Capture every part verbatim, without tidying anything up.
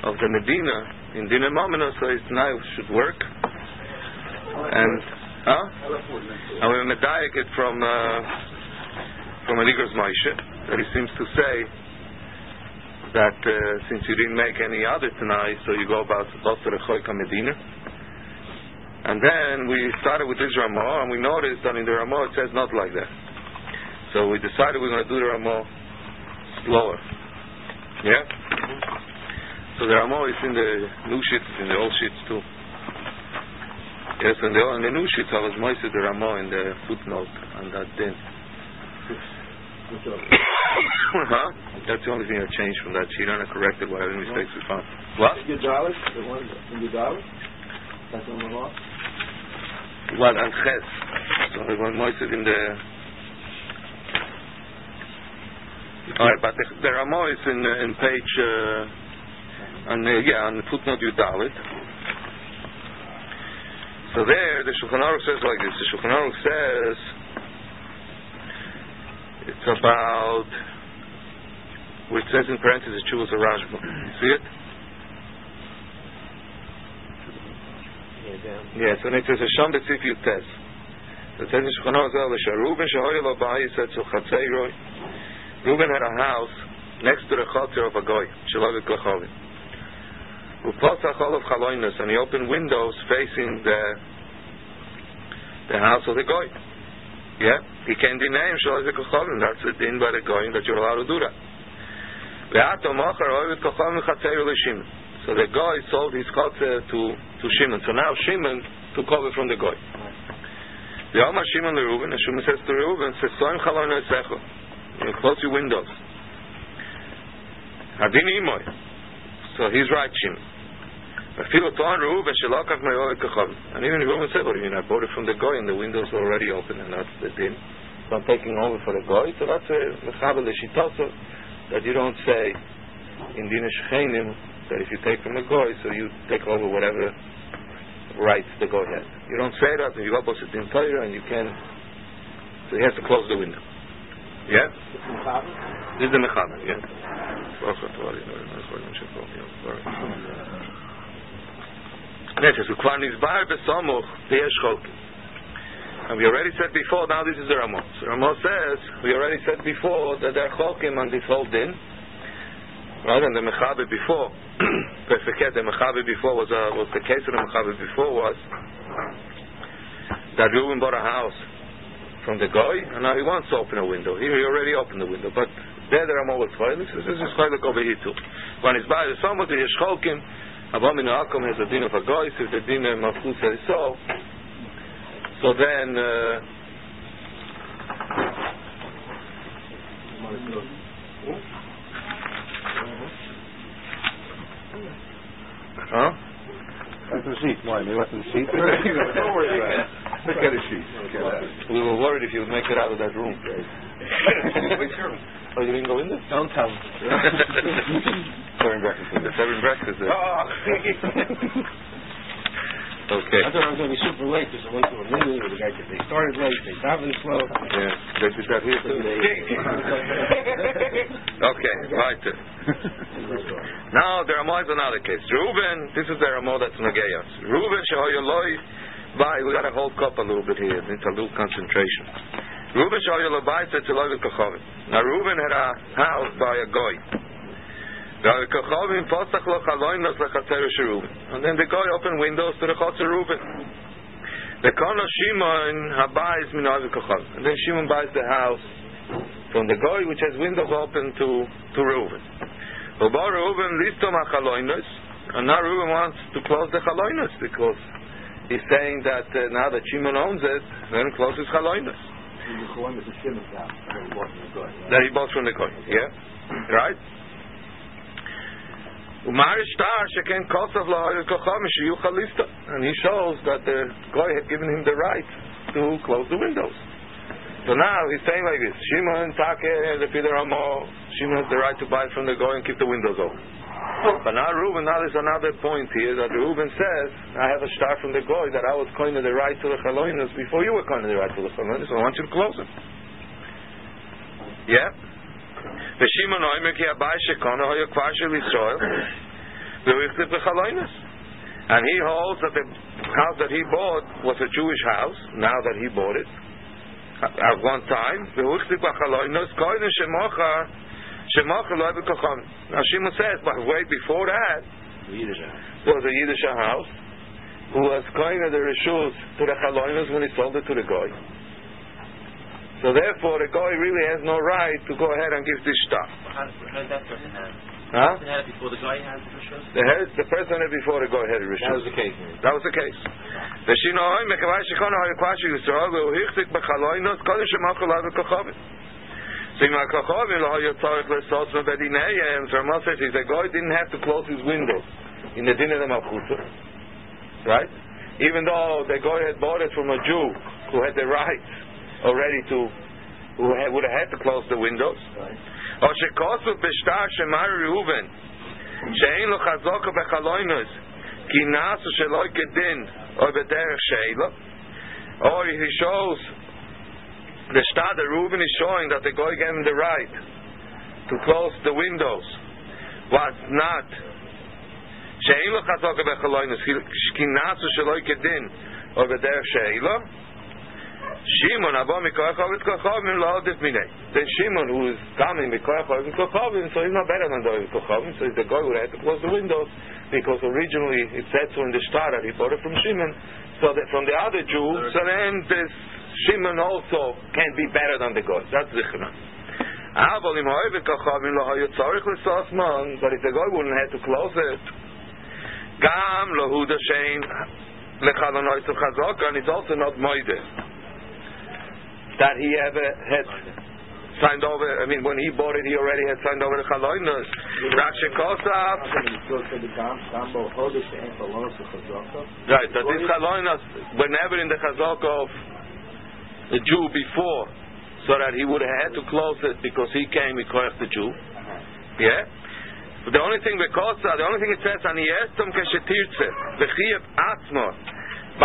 of the Medina in Dina Mamina, so his knife should work. And huh? And we medayek it from uh, from Eligas Moshe that he seems to say that uh, since you didn't make any other tonight, so you go about Basar Choika Medina. And then we started with this Ramah, and we noticed that in the Ramah it says not like that. So we decided we're going to do the Ramah slower. Yeah? So the Ramah is in the new sheets, in the old sheets too. Yes, and the, in the new sheets I was moist the Ramah in the footnote on that din. Huh? That's the only thing I changed from that sheet, and I corrected whatever mistakes we found. What? In Gedalit? The one in Gedalit? That's on the law? What? And Ches. So I was moist in the... Alright, but the, the Ramah is in, uh, in page... Uh, on, uh, yeah, on footnote Yudalit. So there, the Shulchan Aruch says like this. The Shulchan Aruch says... It's about... Where it says in parentheses, Chuvas or Rashba. See it? Yes, and it says Hasham B'tzif Yutes. It says in Shulchan Aruch Reuben Shehoy Lo B'Ayi said to Chatzeiroi. Reuben had a house next to the Chatzer of a Goy, Shelavik Lachavim. Upasach all of Chaloinus, and he opened windows facing the the house of the Goy. Yeah, he can't deny him Shelavik Lachavim. That's the din by the Goy that you're allowed to do that. So the Goy sold his Chatzer to to Shimon. So now Shimon took over from the Goy. The Omar Shimon Reuben, and Shimon says to Reuben, says, "Soim Chaloinus Echo." You close your windows. Hadin imoy. So he's right, Shimon. And even Reuben said, "Well, you know, I bought it from the Goy, and the windows were already open, and that's the din. So I'm taking over for the Goy." So that's a mechabel l'shitasa that you don't say in Dina Shechenim that if you take from the Goy, so you take over whatever rights the Goy has. You don't say that, and you go to the Din Torah, and you can. So he has to close the window. Yeah? This is the Mechaber, yeah. And we already said before, now this is the Ramah. So Ramah says, we already said before that there are Chokim on this whole din. Right? And the Mechaber before, the Mechaber before was, uh, was the case of the Mechaber before was that Reuben bought a house from the Goy, and now he wants to open a window. Here he already opened the window, but there the Ramah was Cholik, so this is Cholik over here too. When it's by the Somot, the Yeshchokim, Abam in Akom has a din of a Goy, so the din of Mafkus is so. So then, uh, huh? That's a sheet. Why? They left the sheet? Don't worry about it. Look at a sheet. We were worried if you would make it out of that room. Oh, you didn't go in there? Don't tell me. Serving breakfast. They're serving breakfast there. Okay. I thought I was going to be super late because I went to a meeting with the guy because they started late, they davened slow. Yeah, they did that here too. Okay, right. Now the Ramah is another case. Reuben, this is the Ramah that's Nagayas. Reuben Shehoyoloi, bye. We got to hold up a little bit here. It needs a little concentration. Reuben Shehoyoloi bye said to Loiv Kachavim. Now Reuben had a house by a goy. And then the guy opened windows to the Chatzer Reuben. The Kana Shimon Habayis min Avi Kachavim. And then Shimon buys the house from the guy which has windows open to to Reuben. And now Reuben wants to close the Chaloinus because he's saying that uh, now that Shimon owns it, then close his Chaloinus. That he bought from the guy. Yeah, right. And he shows that the guy had given him the right to close the windows. So now he's saying like this: Shimon Take the Peter Ramah. Shimon has the right to buy from the guy and keep the windows open. But now Reuben, now there's another point here that Reuben says, I have a star from the guy that I was kind of the right to the Chaloinus before you were kind of the right to the Chaloinus, so I want you to close it. Yeah. The Shimon Oimer ki Abai Shekona Hoya Kvar Shel Yisrael. And he holds that the house that he bought was a Jewish house, now that he bought it, at one time. Now Shimon says, but way before that, there was a Yiddish house who was kind of the reshus to the Chaloinos when he sold it to the guy. So therefore, the guy really has no right to go ahead and give this stuff. How did that person have it? Huh? The person had it before the guy had the reshus? The, head, the person had it before the guy had the reshus. That was the case. That was the case. The Shinoi mekavai shechona hayakwashi Yisrael ve'uhichzik b'chaloinos kodem shemachol ave kochavim. So my kochavim lo hayotzarich lesos mebedineyem. So Ramah says the guy didn't have to close his windows in the din of the malchuta, right? Even though the guy had bought it from a Jew who had the right already to, who had, would have had to close the windows. Or shekosu b'shtar shemar Reuven she'ein lo chazaka b'chaloinos ki nasu sheloi kedin or b'derech sheila. Or he shows the shtar that Reuven is showing that the guy gave him the right to close the windows was not she'ein lo chazaka b'chaloinos ki nasu sheloi kedin or b'derech sheila. Shimon Abba Mikoach Havit Kochavim La'odif Minei. Then Shimon, who is coming Mikoach Havit Kochavim, so he's not better than David Kochavim. So the guy would have to close the windows because originally it said so in the star that he bought it from Shimon. So that from the other Jew, so then this Shimon also can't be better than the guy. That's the Chana. But if the guy wouldn't have to close it, Gam Lahuda Shein Lechalonois of Chazaka, and it's also not Moide that he ever had signed over. I mean, when he bought it, he already had signed over the Chaloinos. Rashi Kosaf. Right, that this Chaloinos, whenever in the Chazaka of the Jew before, so that he would have had to close it because he came with the Jew. Yeah? But the only thing because the only thing it says, and he asked him Keshetirtze, V'chiev Atzmo. The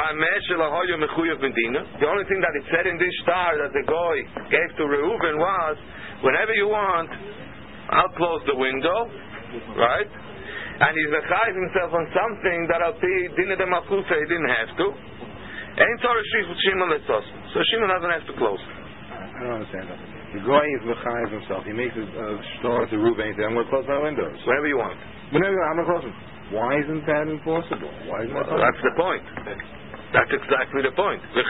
only thing that it said in this star that the guy gave to Reuven was, whenever you want, I'll close the window, right? And he's mechayiv himself on something that I'll see dinner the malchuta he didn't have to. So Shimon doesn't have to close. I don't understand that. The guy is mechayiv himself. He makes a uh, star to Reuven and says, I'm going to close my windows. Whenever you want. Whenever you want, I'm going to close them. Why isn't that enforceable? Why isn't that well, that's the point. That's exactly the point. The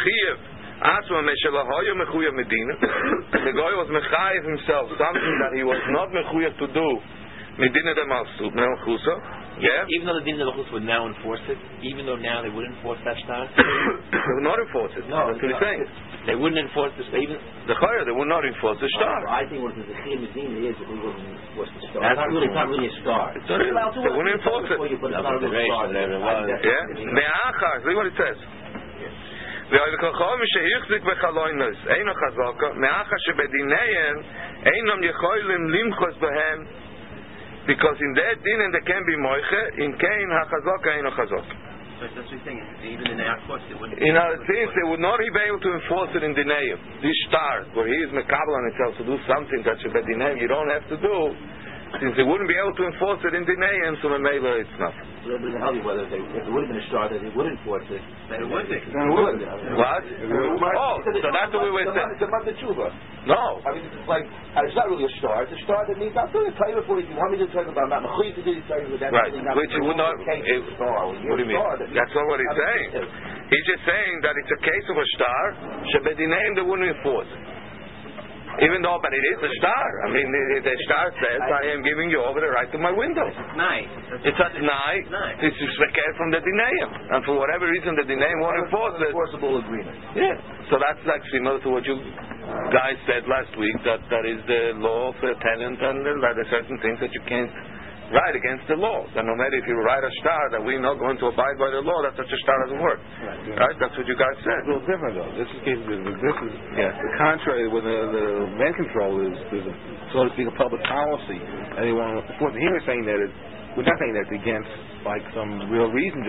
guy was mechayiv himself, something that he was not mechayiv to do. Medina de Malchut, yeah. Even though the Medina de Malchut would now enforce it, even though now they wouldn't enforce that shtar, they would not enforce it. No, that's what he's saying. They wouldn't enforce this. Even the Chayah, they would not enforce the shtar. I think what the Chiyah Medina is, if we wouldn't enforce the shtar. That's it's not really, it's not really a star. It's not, they wouldn't enforce it. But it's not a real star. Yeah. Me'achar, see what it says. והכוכבים שהחזיק בחלוינוס אינו חזקה מאחר שבדיניהם אינם יכולים למחוס בהם because in that din and they can be moiche in kain hachazaka eino chazaka. That's what you're saying. Even in our course, they wouldn't. In other things, they would not be able to enforce it in dineim. This star, where he is mekabel on himself to do something that should be dineim, you don't have to do. Since they wouldn't be able to enforce it in dineim, so maybe it's nothing. So it would have been whether they, if it would have been a star that they would enforce it. They would. They would. What? Oh, so that's what we were saying. It's about the tshuva. No. I mean, it's like, it's not really a star. It's a star that means, I'm going to tell you before you want me to talk about, I'm not going to do this, that. Right. Which would not. It, what do you mean? That's not what he's saying. He's just saying that it's a case of a star, Shebedineim they wouldn't enforce it. Even though, but it is a star. I mean, the, the star says, I am giving you over the right to my window. It's nice. It's a nice. It's just from the dineim. And for whatever reason, the dineim won't enforce it. Enforceable agreement. Yeah. So that's like similar to what you guys said last week, that that is the law of the tenant, and there are certain things that you can't write against the law. That no matter if you write a star that we're not going to abide by the law, that such a star doesn't work. Right? right? That's what you guys said. It's a little different though. This is this is yeah. the contrary with the, the rent control is, is a, so to speak, a public policy. And they want to enforce it. Here we're saying that it's, we're not saying that's against like some real reason, just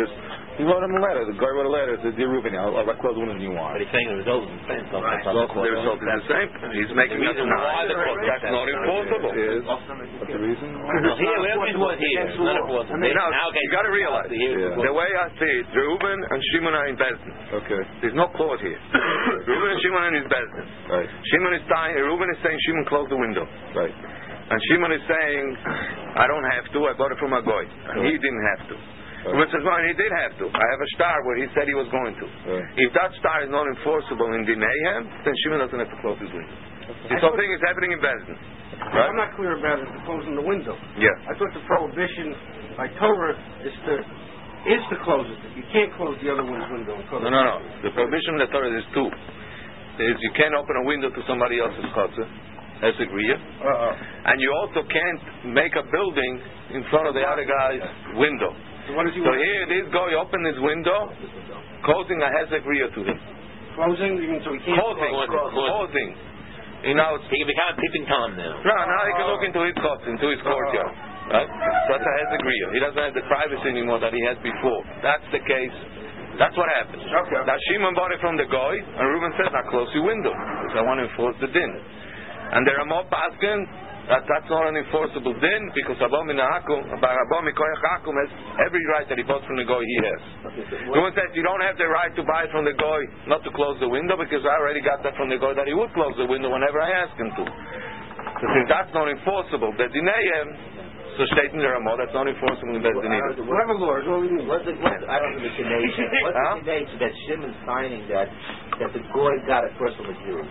He wrote him a letter. The guy wrote a letter. Said, "Dear Reuben, I'll, I'll close the windows you want." But he's saying the result is the same. So Right. that's Well, not the result is the same. He's making The us reason not. why the court- That's not enforceable. Is what's the reason? Well, here, we don't use word here. It's not enforceable. Now, Now, you got to realize, Yeah. the way I see it, Reuben and Shimon are in Bezdin. Okay. There's no court here. Reuben and Shimon are in Bezdin. Right. Shimon is saying, Reuben is saying, Shimon, close the window. Right. And Shimon is saying, I don't have to, I bought it from a goy. And he didn't have to. Right. Reuben says, no, and he did have to. I have a star where he said he was going to. Right. If that star is not enforceable in Dinayhem, then Shimon doesn't have to close his window. This whole thing is happening in Bezdin. Right? I'm not clear about it, closing the window. Yeah. I thought the prohibition by Torah is to is to close it. You can't close the other one's window. And close No, no, no. The prohibition of the Torah is two. Is you can't open a window to somebody else's chutzah. That's agreed. Uh-uh. And you also can't make a building in front of the other guy's window. So what does he So want? here, this guy opened his window, causing a hezekriya to him. Closing, even so he can't Causing, close. causing. You know, it's, He can become a peeping Tom now. no, now he can look into his chutz, into his courtyard. Right? So that's a hezekriya. He doesn't have the privacy anymore that he had before. That's the case. That's what happened. Okay. Now Shimon bought it from the guy, and Reuben says, "Now close your window, because I want to enforce the din." And there are more paskin that that's not an enforceable din, because Abom in Hakum, Abom Mikoyach Hakum has every right that he bought from the guy he has. Reuben says, "You don't have the right to buy it from the guy, not to close the window, because I already got that from the guy that he would close the window whenever I ask him to." So since that's not enforceable, the dinayim. So stating the Ramah, that's not enforceable in Bezdin either. Whatever law is all we need. What's the, what's the, I don't know the connection. What's Huh? the connection that Shimon's finding that that the goy got it first from the Jew?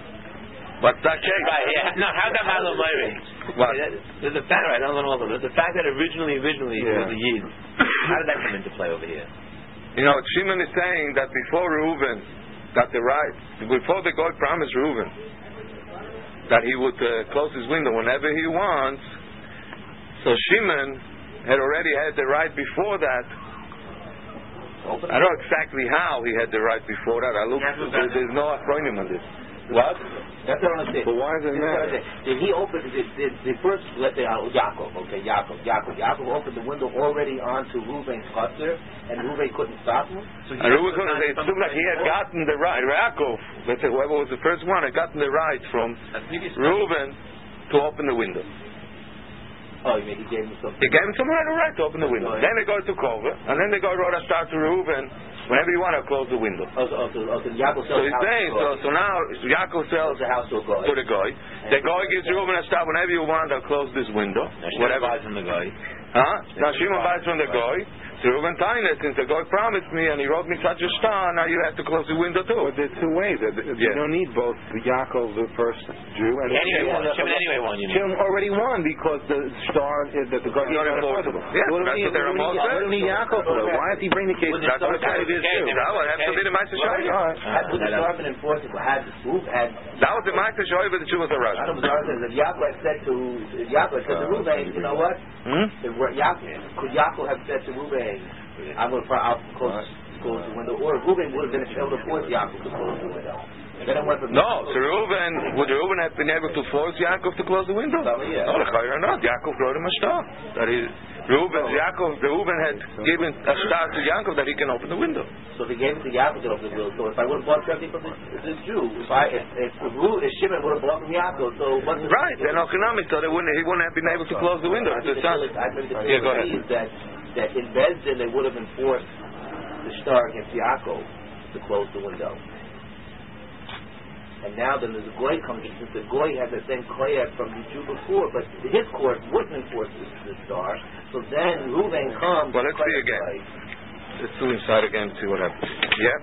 What's that case? Right, yeah. No, how come Malam Myri? What? There's a fact, right? I don't know all of it. The fact that originally, originally it Yeah. was a Yid. How did that come into play over here? You know, Shimon is saying that before Reuben got the right, before the God promised Reuben that he would uh, close his window whenever he wants, so Shimon had already had the right before that. I don't know exactly how he had the right before that. I looked, there, there's no acronym on this. What? That's what I'm saying. But why does it That's what I'm matter? saying. Did he open? Did, did, did first let the uh, Yaakov? Okay, Yaakov, Yaakov, Yaakov opened the window already onto Reuben's chutzner, and Reuben couldn't stop him. So And Reuben couldn't say, it seemed like he had gotten the right, Yaakov, let's say whoever was the first one, had gotten the right from Reuben to open the window. Oh, you mean he gave him something? They gave him some right, right to open the window. Then they go to cover, and then they go wrote a start to Reuben. Whenever you want to close the window. Oh, so, oh, so, oh, so Yaakov So sells he's the house saying, to so, a so now Yaakov sells the house to a goy. to the guy. The guy gives Reuben a start whenever you want to close this window. Now, Whatever. buys from the guy. Huh? Now Shimon buys from the guy. So Reuben telling it, since the guy promised me and he wrote me such a star, now you have to close the window too. But there's two ways. You Yeah. don't need both the Yaakov, the first Jew, and Anyway, Shimon. won. Shimon anyway won, you mean. Shimon already won because the star is that the God Not gave him enforceable. enforceable. Yeah, What do that's we what need? the What do we Ramah need- says. what do we need Yaakov for? Why does he bring the case? That's what Okay, it is okay, too. okay. That would have to be the Meister Shoiva. All right. Had the Sarfin enforceable, had the swoop, had. That was the Meister Shoiva that she was a I rush. don't know, says that Yaakov had said to Yaakov said to Reuben, you know what? Hmm? The word Yaakov, could Yaakov have said to Reuben, I'm going to I'll close, close the window, or Reuben would have been able to force Yaakov to close the window. And then it went from No, so Reuben, would Reuben have been able to force Yaakov to close the window? Probably, yeah. No, the Chayr not. Yaakov wrote him a star. That is, Reuben, Yaakov, Reuben had given a star to Yaakov that he can open the window. So if he gave it to Yaakov to open the window, so if I would have bought something from this, this Jew, if I if if, if, Ru, if Shimon would have bought from Yaakov, so what's the Right, they're not economic, so they wouldn't, he wouldn't have been able to close the window. I It's think a the son. I think the Yeah, go ahead. is that that in Bezdin they would have enforced the star against Yaakov to close the window. And now then the Goy comes in, since the Goy had the same koyach from the Jew before, but his court wouldn't enforce the, the star, so then Reuben comes. Well, let's see again. Let's do inside again and see what happens. Yeah?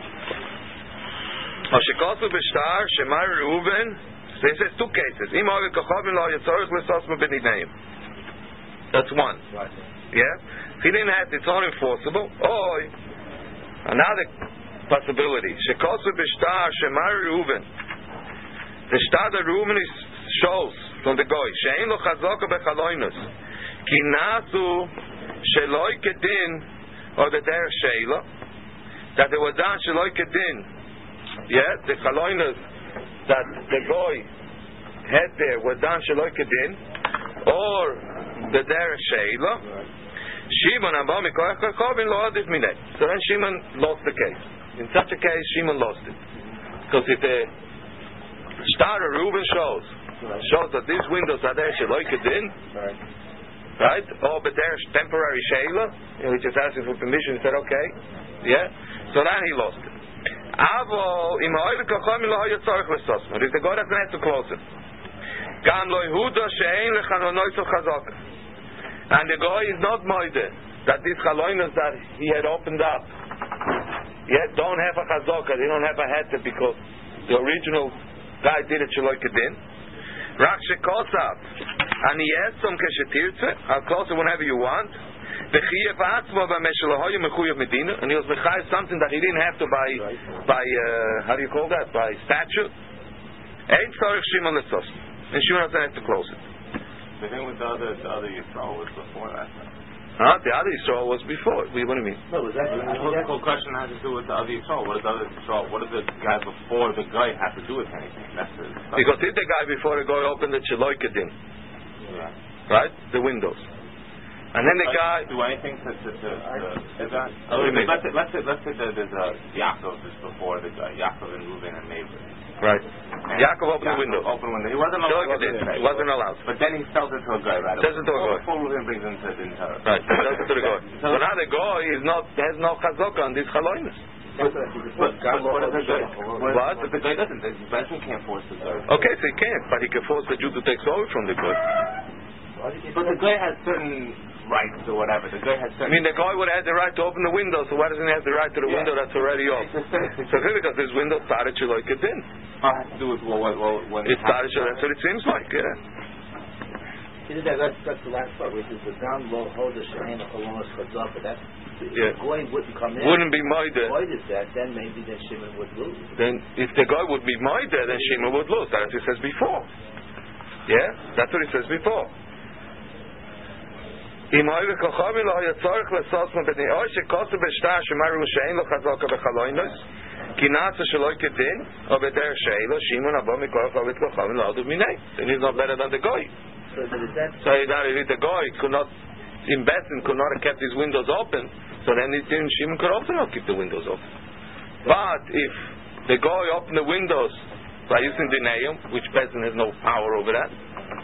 או שכוסו בשטר שמר ראובן, so he says two cases. אם אוהב כוכבים לא היה צורך לסוס מבניניהם. That's one. Yeah? He didn't have, it's not enforceable. Or, another possibility. שכוסו בשטר שמר ראובן. The star that Reuben is, shows from the goy, שאין לו חזוקה בחלוינוס. כי נעשו שלא כדין, or the der sheila, that they were done שלא כדין. Yeah, the chaloinas that the goy had there were done shaloi kedin, or the der sheila, Shimon Abba Mikoach Kachavin Lo Adif Minei. So then Shimon lost the case. In such a case, Shimon lost it. Because if the star of Reuben shows, shows that these windows are there, Sheloikedin, right? Or but there's temporary Sheila, you know, he just asking for permission, he said, okay, yeah? So then he lost it. Avo, im Ha'oiv Kachavin Lo Ha'yot Tzorich L'Sosman. If the God doesn't have to close it. Gam Lo Yehuda She'ein Lechanonoi Tzol Chazaka. And the guy is not moide that these chaloinas that he had opened up yet don't have a chazaka, they don't have a heter because the original guy did it shaloikedin. Rak shekosav and he has some keshetirtze, I'll close it whenever you want. V'chiyev atzmo v'meshelahoyu mechuyev medina, and he was mechayev something that he didn't have to by by uh, how do you call that, by statute. Ein tzorich Shimon lesos, and Shimon doesn't have to close it. The thing with the other, the other Yisrael was before that. Huh? The other Yisrael was before. What do you mean? No, was that, The whole, whole question has to do with the other Yisrael. What did the other Yisrael? What did the guy before the guy have to do with anything? That's the, that's Because if the guy before the guy opened the Sheloikedin, yeah. right? The windows. And then the Like, guy... do anything to... to, to, to is that, What do you mean? let's, say, let's, say, let's say that there's a Yaakov is before the guy. Yaakov and Reuben and Neighbor. Right. Yaakov opened the window. Open window. He wasn't allowed. Sheloikedin. He wasn't allowed. But then he sells it to a guy, right? Sells it to a guy. Before Reuben brings him to the entire. Right. Sells it to the guy. So now the guy is not, has no chazaka on these chaloinas. But, but, but what if the guy? What? But the guy doesn't. The Benson can't force the guy. Okay, so he can't, but he can force the Jew to take over from the guy. But the guy has certain rights or whatever. The guy has I certain. mean, the guy would have the right to open the window, so why doesn't he have the right to the Yeah. window that's already open? So because this window started Sheloikedin. All has to do with well, well, well, when It started Sheloikedin, that's what it seems like, yeah. See, that, that's, that's the last part, which is the down low holder she'ein chalonos chazaka. That's Yeah. if the goy wouldn't come in. Wouldn't be moide. Avoided that, then maybe then Shimon would lose. Then if the guy would be moide, then Shimon would lose. That's what it says before. Yeah, that's what it says before. אם אוהב כוכבי לא היה צורך לסוס מבני אוי שכוסו בשטר שמרו שאין לו חזוקה בחלוינוס כי נעשה שלא כדין או בדרך שאילו שימון הבא מכוח אוהב כוכבי לא עדו מיני. Then he's not better than the guy. So, but is that So that if the guy could not in Bessen could not have kept his windows open, so then it didn't Shimon could also not keep the windows open. But if the guy opened the windows by using the Neum, which Bessen has no power over that,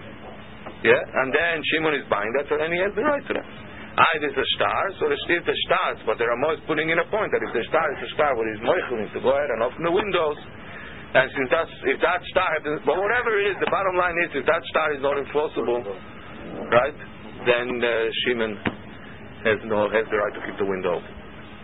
yeah, and then Shimon is buying that, so then he has the right to that. Either it's a star, so the still the stars, but there are most putting in a point that if the star is a star, what is moichel to go ahead and open the windows, and since that's if that star happens, but whatever it is, the bottom line is if that star is not enforceable, right, then uh, Shimon has no has the right to keep the window open,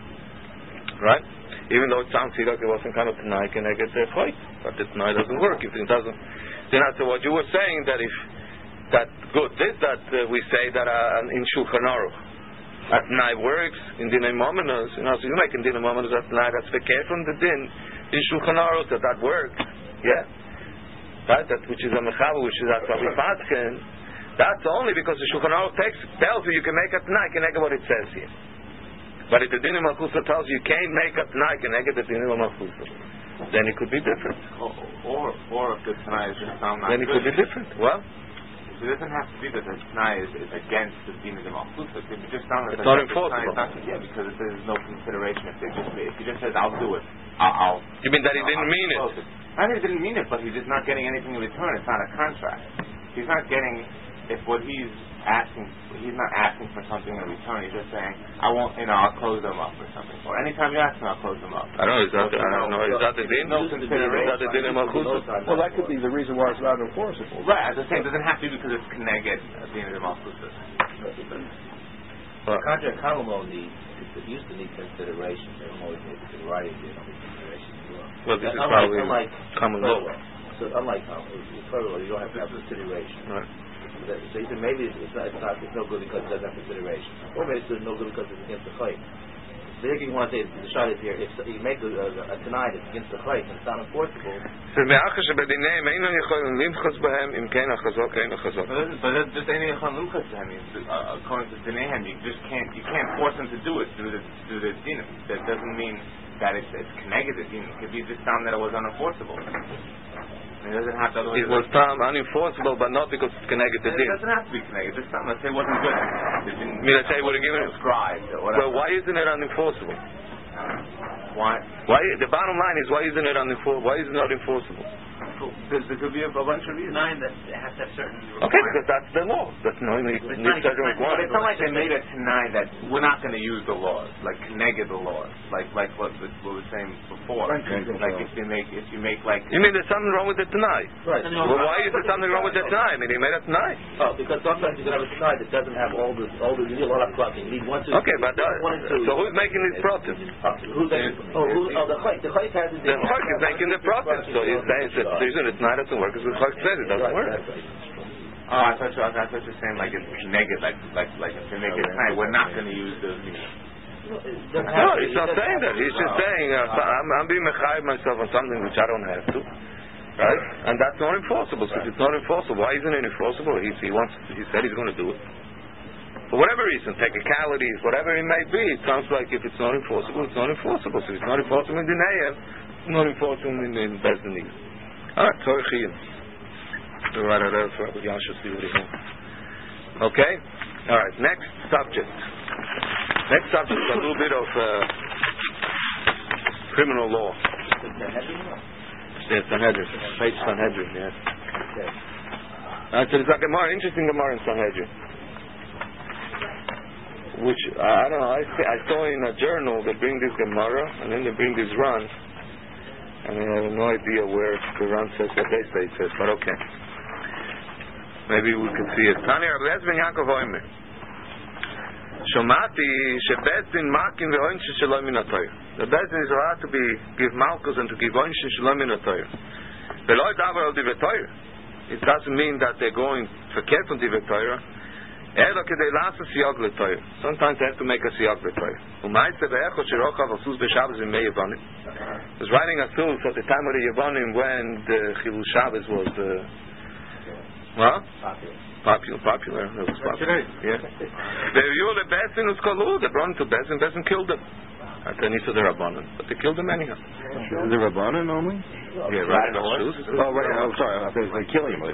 right? Even though it sounds like it wasn't kind of tonight, and I get the fight, but the tonight doesn't work. If it doesn't, then after what you were saying that if that good this that uh, we say that uh, in Shulchan Aruch at night works in Dinei Momenos, you know, so you make in Dinei Momenos at night that's the care from the din in Shulchan Aruch that that works, yeah, right, that which is a mechavu, which is at Rabbi Patkin, that's only because the Shulchan Aruch takes tells you you can make at night can what it says here, but if the Dinei Malchusa tells you you can't make at night can the Dinei Malchusa, then it could be different. Or, or, or if the Tanai is just sound not Then it good. could be different. Well. It doesn't have to be that the Tanai is, is against the Dina de Malchusa. It just sounds like it's not the enforceable. Tanai is not, yeah, because if there's no consideration. If they just if he just says I'll do it, I'll. I'll You mean that he didn't I'll mean it? it? I mean, he didn't mean it, but he's just not getting anything in return. It's not a contract. He's not getting if what he's asking. He's not asking for something in return. He's just saying I won't. You know, I'll close them up or something. Or anytime you ask me, I'll close them up. I don't know. Is that the, I don't know. Is that the din? No Is that the din in Malchusa? Well, that could be the reason why it's not enforceable. Right, as I say, it doesn't have to be because it's connected at the end of the Malchusa. the contract Kalamo needs? It used to need consideration. They don't always need to write it. They don't need consideration as well. Well, this is unlike, probably unlike common law. So unlike federal law, you don't have to have consideration. Right. So you said maybe it's, it's, not, it's, not, it's no good because it doesn't have consideration, or maybe it's no good because it's against the fight. So you want to say the shot is here. If you make a, a, a tonight it's against the fight and it's not enforceable. So מאחר שבדיניהם אינם יכולים למחוס בהם אם כן החזוק אין החזוק. But that's- but that's just any Lumchas to him. Uh, according to Dinehem, you just can't you can't force him to do it through the through the din. That doesn't mean that it's it's connected to din. It could be just found that it was unenforceable. It doesn't have to. It was tam unenforceable, but not because it's connected to It din. doesn't have to be connected. Just something. Let's say it wasn't good. It didn't. I mean, let's say I would have given it. Prescribed or Well, whatever. why isn't it unenforceable? Why? Why? The bottom line is, why isn't it unenforceable? Why is it not enforceable? Because there could be a, a bunch of reasons. Nine that has to have certain. Okay, because that's the law. That's not only But it's needs not- certain it's not- But requirements. it's not like they made it tonight that we're not going to use the laws, like connected the laws, like like what we what we were saying before. Right. Like if you make if you make like You mean there's something wrong with it tonight? Right. Well, why is there something wrong with it tonight? I mean, he made it tonight. Oh, because sometimes you can have a tonight that doesn't have all the all the you need a lot of clocking. You need one, two, Okay, three, but uh, one and two. so who's making these protests? Uh, who's that? Oh, who, oh, the chayk. The chayk has it. The Chok is making the protest. So he's saying it's a decision. It's not doesn't work because the Chok says it doesn't work. oh I thought you I thought you were saying like it's negative, like like like if you make it tonight we're not going to use the. You know, No, he's not saying that. He's just saying uh, so I'm, I'm being mechayiv myself on something which I don't have to, right? And that's not enforceable. So if it's not enforceable, why isn't it enforceable? He he wants. He said he's going to do it. For whatever reason, technicalities, whatever it may be, it sounds like if it's not enforceable, it's not enforceable. So if it's not enforceable in Dinayim, it's not enforceable in, in Bezdin either. Alright, Torah Chiyim. Okay? Alright, next subject. Next subject is a little bit of uh, criminal law. Yes, Sanhedrin. Page Sanhedrin, yes. Uh, so there's a Gemara, interesting Gemara in Sanhedrin. Which, uh, I don't know, I, see, I saw in a journal they bring this Gemara and then they bring this run. And I have no idea where the run says what they say it says, but okay. Maybe we can see it. Tani Rabbi Eliezer ben Yaakov Omer. Shomati shebezdin makin ve'oinshin shelo min ha'Torah. The bezdin is allowed to be give malchus and to give oinshin shelo min ha'Torah. Ve'lo davar al divrei Torah. It doesn't mean that they're going verkehrt from divrei Torah. Elo kedei lasa siyag leTorah. Sometimes they have to make a siyag leTorah. U'ma'aseh ve'echot sherochav al sus b'Shabbos v'mei Yevonim. I was writing a sus at the time of the Yevonim when the Chilul Shabbos was uh, what? Popular. Popular. It was popular. Yeah. They view the Bezdin was called. They brought him to Bezdin. Bezdin killed him. At the Nisa the Rabbanon, but they killed him anyhow. The Rabbanon only? Yeah, right. Oh, right. I'm sorry. I thought it was like killing him.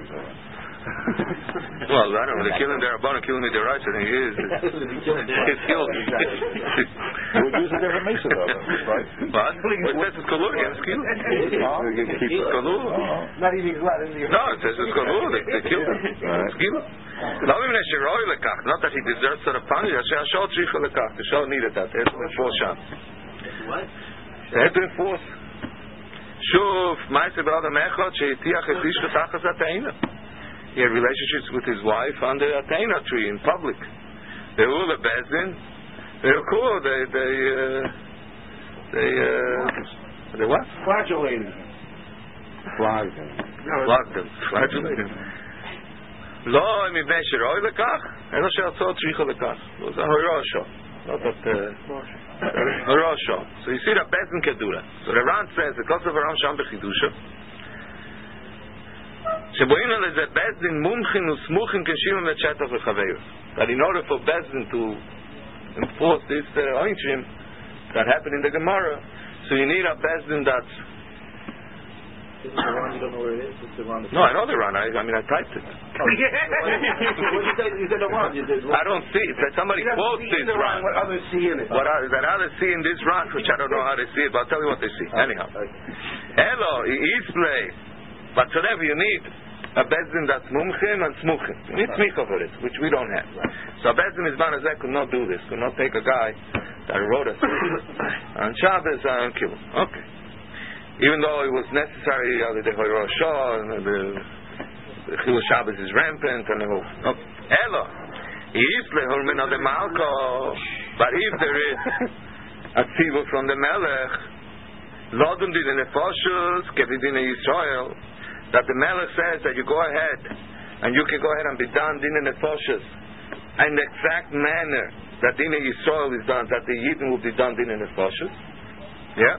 Well, I don't know. They're killing their Rabbanon, killing me the right. I think he is. He's killed. They would use a different mesa though, right? What? It says it's Kalur. It's killed. It's Kalur. Not even glad. No, it says it's Kalur. They killed him. It's killed. Not that he deserves to the punishment. The show needed that. They had to enforce Sham. What? They had to enforce. Shuv, Ma'aseh B'Adam Echad, She'itiach Es Ishto Tachas Atayna. He had relationships with his wife under a Atayna tree in public. They were the Bezdin. They were cool. They, they, uh, they, uh, they what? Flagellated. Flogged him. Flogged them. Flagellated. לא מבני שראוי לכך, אלא שהצעות צריכה לכך. זה הראשו. Not that, uh, הראשו. So you see that Bezdin can do that. So the Ran says, the cost of Aram Sham Bechidusha, שבואים לזה Bezdin מומחים וסמוכים כשירים ושטח וחבר. That in order for Bezdin to enforce this uh, oinshim that happened in the Gemara, so you need a Bezdin that's Is it the one you don't know where it is? It's the one. no, I know the Ran. I, I mean, I typed it. Well, you said you said the one. You said I don't see it. That somebody quotes this Ran. What others see in it. What are, that others see in this Ran, which I don't know how they see it, but I'll tell you what they see. Anyhow. Hello, Isplay. But for that you need a Bezdin that's mumchim and smuchim. You need smicha for it, which we don't have. So a Bezdin is Banazek could not do this, could not take a guy that wrote a on Shabbos and kill him. Okay. Even though it was necessary, uh, the Rosh Hashanah, the Chilul Shabbos is rampant, and the whole. Elo, Yislehur min the Malko. But if there is a tzivur from the Melech, Lodum din nefashos kevidin Yisrael, that the Melech says that you go ahead and you can go ahead and be done din nefashos in the exact manner that din Yisrael is done, that the Yidden will be done din nefashos. Yeah.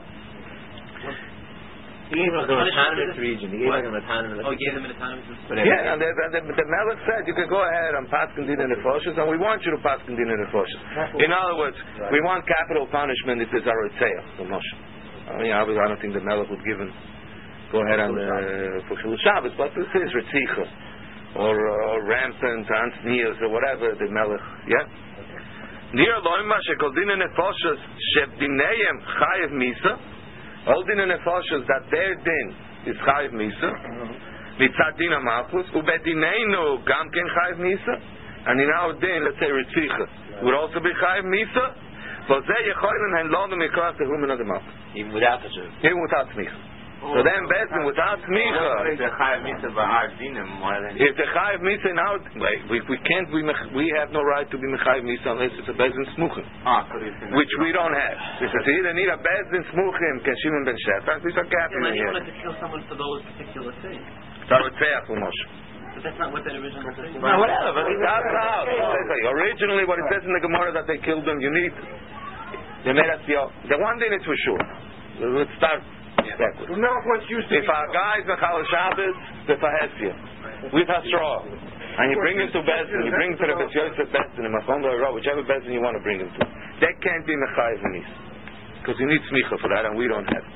He gave him the a autonomous region. He gave What? him an autonomous. Oh, he gave him an autonomous. Yeah, and the, the, the, the Melech said you can go ahead and pass din nefashos, and we want you to pass din nefashos. In other words, Right. we want capital punishment if there's a Arotzeah, the Moshe. I mean, obviously, I don't think the Melech would give him go ahead on the for Chilul Shabbos, but this is Ritzicha or uh, rampant Ansnias or whatever the Melech. Yeah. Near Loima Shekol Dina Nefoshes Shebdinayim Chayev Misa. All Dina Nefoshes that their din is Chayev Misa. Mitzad Dina Malchus Ubedineinu Gam Ken Chayev Misa. And in our din, let's say Ritzicha would also be Chayev Misa. But they Yecholim and London Mikras the Human of the Malchus. Even without the Jew. Even without Smicha. So then Bezdin without Smicha. If the Chayev Misa b'Har Dinim more than. If the Chayev Misa now, we we can't be we have no right to be Mechayev Misa unless it's a Bezdin Smuchim, Ah, so which we don't have. This is either need a Bezdin Smuchim, Keshimon ben Shefach. These are gaps in They here. wanted to kill someone for those particular things. Tarotzeach Moshe. But that's not what that original thing was. No, whatever. But it's out loud. Originally, what it says in the Gemara that they killed them, you need. They made us the the one thing is for sure. Let's start. Backwards. If a guy is Mechal Shabbos, the Fahesia, with a straw, and you bring him to Bezdin, you bring him to the Beis Yosef Bezdin, and Machon Do'Ira, whichever Bezdin you want to bring him to, that can't be Mechayev Nis, because you need Smicha for that, and we don't have it.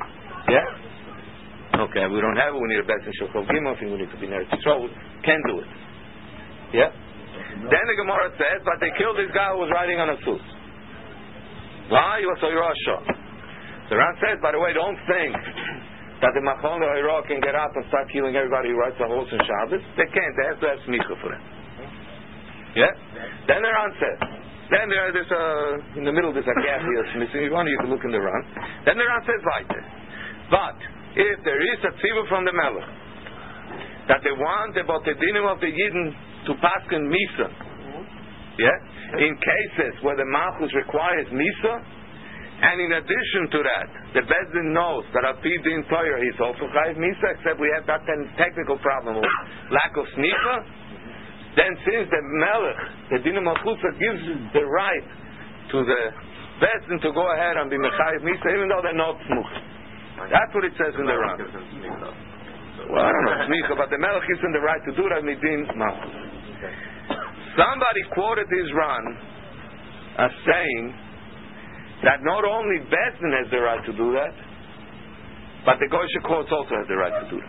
Yeah? Okay, we don't have it, we need a Bezdin Shulchan Gimel, we need to be Eretz Yisrael, can do it. Yeah? Then the Gemara says, but they killed this guy who was riding on a sus. Why? He was a Yerusha. The Ran says, by the way, don't think that the Machon Do'Ira can get up and start killing everybody who rides the horse in Shabbos. They can't. They have to have smicha for them. Yeah? Then the Ran says, then there, there's a, in the middle there's a gap here that's missing. If you want, you can look in the Ran. Then the Ran says, weiter. But, if there is a tzivur from the Melech, that they want the Botedinim of the Yidden to paskin Misa, yeah? In cases where the Malchus requires Misa, and in addition to that, the Bezdin knows that Al Pi Din Torah is also Chayev Misa, except we have that technical problem of lack of Smicha. Then since the Melech, the Din Malchusa, gives the right to the Bezdin to go ahead and be Mechayev Misa, even though they're not Smuch. That's what it says in the Ran. Well, I don't know Smicha, but the Melech gives them the right to do that Midin Malchus. Somebody quoted his Ran as saying that not only Bezdin has the right to do that, but the Goyish courts also have the right to do that.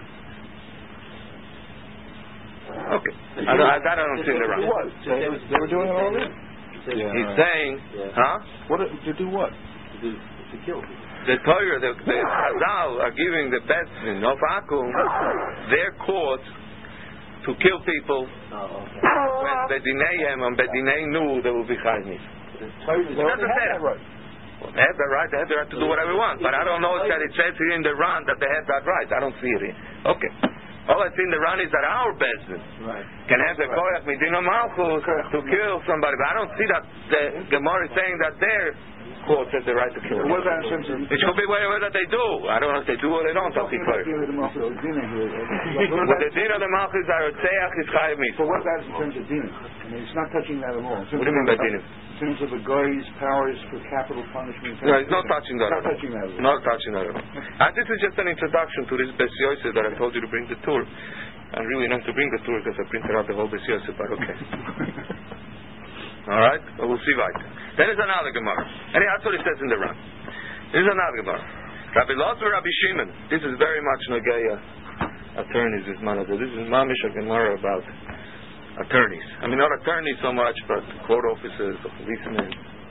Okay. I don't, I, that I don't see in the right. They, they were doing it all in. Yeah. He's saying, yeah. huh? What to do what? To, do, to kill people. The Torah, the, the Chazal are giving the Bezdin of Akum their courts to kill people. Oh, okay. When Bedinayim and Bedinaynu they will be Chayev Misa. It doesn't say that right. Well, they have the right, they have the right to do whatever they want. But I don't know that it says here in the Ran that they have that right. I don't see it here. Okay. All I see in the Ran is that our Bezdin right. can have the Koyach Midina Malchus to kill somebody. But I don't see that the Gemara is saying that their court has the right to kill. What about in terms of... It should be whatever that they do. I don't know if they do or they don't. I'll be clear. With the Din of the Malchus, our Tzeach is Chayev Misa. So what about in terms of Din? I mean, it's not touching that at all. What do you mean by Din? In terms of the guy's powers for capital punishment. No, it's not touching that. Not touching that. Not touching that. And this is just an introduction to this Beis Yosef that I told you to bring the tour. And really not to bring the tour because I printed out the whole Beis Yosef, but okay. All right, well, we'll see right. Then is another Gemara. And that's what it says in the Ran. This is another Gemara. Rabbi Lazar, Rabbi Shimon. This is very much Nagaya attorneys. This This is Mamish a Gemara about attorneys. I mean, not attorneys so much, but court officers, or policemen.